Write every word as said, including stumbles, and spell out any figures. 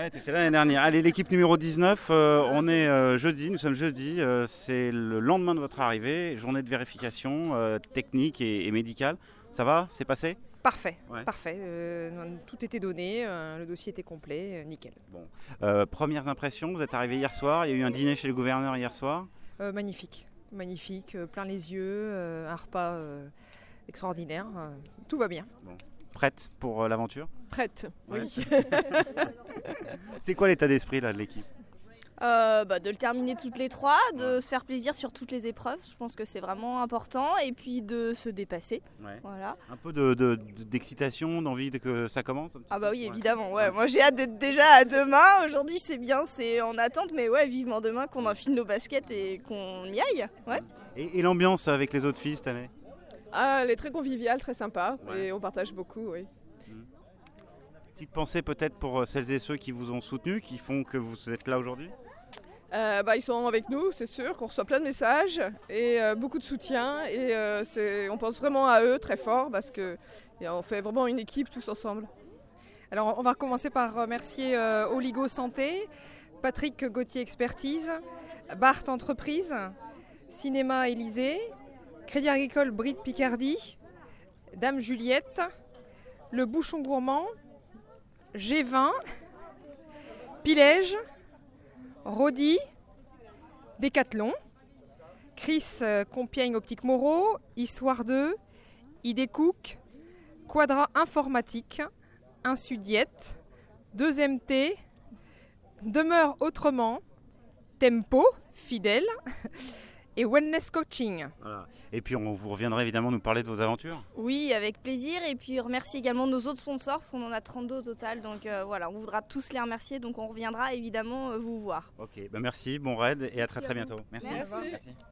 Ouais, tu étais là l'année dernière. Allez, l'équipe numéro dix-neuf, euh, on est euh, jeudi, nous sommes jeudi, euh, c'est le lendemain de votre arrivée, journée de vérification euh, technique et, et médicale. Ça va? C'est passé? Parfait, Ouais. parfait. Euh, tout était donné, euh, le dossier était complet, euh, nickel. Bon. Euh, premières impressions, vous êtes arrivé hier soir, il y a eu un dîner chez le gouverneur hier soir. Euh, magnifique, magnifique, euh, plein les yeux, euh, un repas euh, extraordinaire, euh, tout va bien. Bon. Prête pour euh, l'aventure? Prête, Ouais. oui. C'est quoi l'état d'esprit là, de l'équipe? Euh, bah, de le terminer toutes les trois, de se faire plaisir sur toutes les épreuves, je pense que c'est vraiment important, et puis de se dépasser. Ouais. Voilà. Un peu de, de- de- d'excitation, d'envie de que ça commence un petit Ah bah peu? oui, Ouais. évidemment, ouais. Moi j'ai hâte d'être déjà à demain, aujourd'hui c'est bien, c'est en attente, mais ouais, vivement demain qu'on enfile nos baskets et qu'on y aille. Ouais. Et, et l'ambiance avec les autres filles cette année? Ah, elle est très conviviale, très sympa, Ouais. et on partage beaucoup, oui. Petite pensée peut-être pour celles et ceux qui vous ont soutenu, qui font que vous êtes là aujourd'hui? Euh, bah, ils sont avec nous, c'est sûr, qu'on reçoit plein de messages et euh, beaucoup de soutien. Et euh, c'est, on pense vraiment à eux très fort parce qu'on fait vraiment une équipe tous ensemble. Alors on va commencer par remercier euh, Oligo Santé, Patrick Gauthier Expertise, Barthes Entreprise, Cinéma Élysée, Crédit Agricole Brit Picardie, Dame Juliette, Le Bouchon Gourmand, G vingt, Pilège, Rodi, Décathlon, Chris euh, Compiègne Optique Moreau, Histoire deux, I D Cook, Quadra Informatique, Insudiette, deux M T, Demeure Autrement, Tempo, Fidèle et Wellness Coaching. Voilà. Et puis on vous reviendra évidemment nous parler de vos aventures. Oui, avec plaisir, et puis remercier également nos autres sponsors, parce qu'on en a trente-deux au total, donc euh, voilà, on voudra tous les remercier, donc on reviendra évidemment euh, vous voir. Ok, bah merci, bon raid et à Merci très à très vous. bientôt. Merci. Merci. Merci.